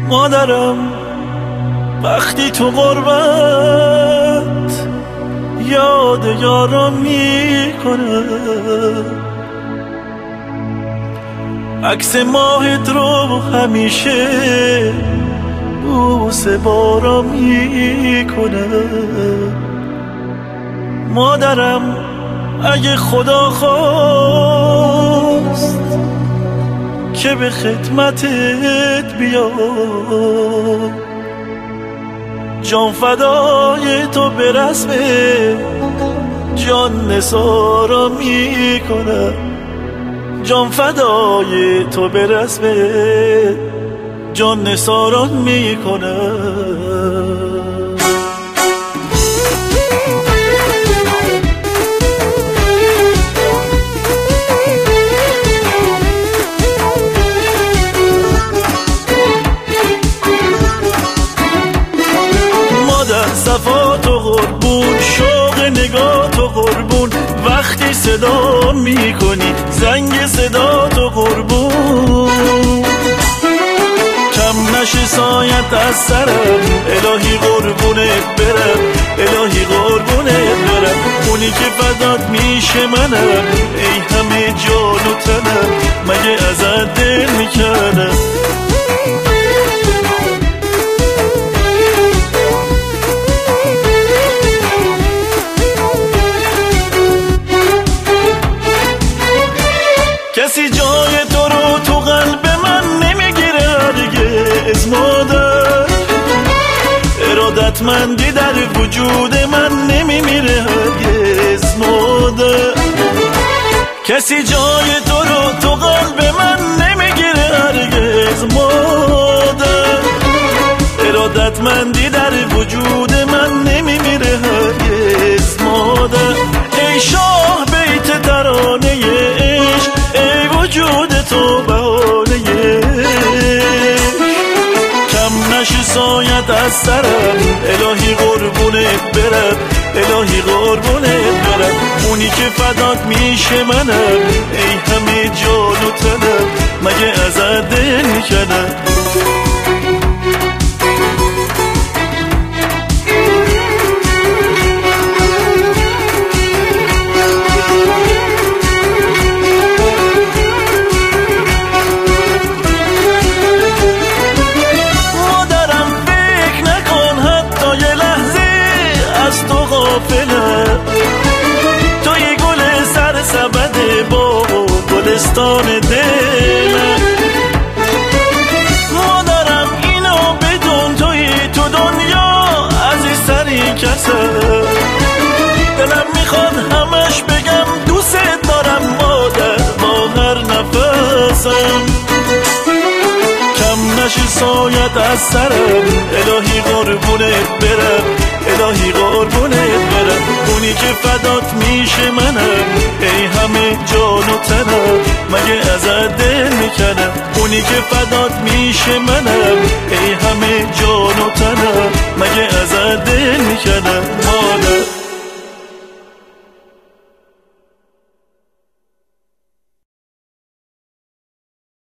مادرم وقتی تو غربت یاد یارم میکنه، عکس ماهت رو همیشه بوسه بارم میکنه. مادرم اگه خدا خواست که به خدمتت بیام، جان فدای تو به رسم جان نثارم میکنم، جان فدای تو به رسم جان نثارم میکنم. صفا تو قربون، شوق نگاه تو قربون، وقتی صدا میکنی زنگ صدا تو قربون، کم نشه سایت از سرم الهی قربونت برم، الهی قربونت برم، اونی که فدات میشه منم، ای همه جان و تنم، مگه ازت دل میکنم. کسی جای تو رو تو قلب من نمیگیره هرگز مادر، ارادتمندی در وجود من نمیمیره هرگز مادر، کسی جای تو رو تو قلب من نمیگیره هرگز مادر، ارادتمندی در وجود من نمیمیره هرگز مادر. ای شاه بیت ترانه عشق، ای وجود تو بهانه کم نشه سایت از سرم، الهی قربونت برم، الهی قربونت برم، اونی که فدات میشه منم، ای همه جان و تنم، مگه ازت دل میکنم. توی گل سر سبد با گلستان دلم، مادرم اینو بدون توی تو دنیا عزیزتری کسم، دلم میخواد همش بگم دوست دارم مادر با هر نفسم، کم نشه سایت از سرم، الهی قربونت برم، الهی قربونت برم، اونی که فدات میشه منم، ای همه جان و تنم، مگه ازت دل میکنم، اونی که فدات میشه منم، ای همه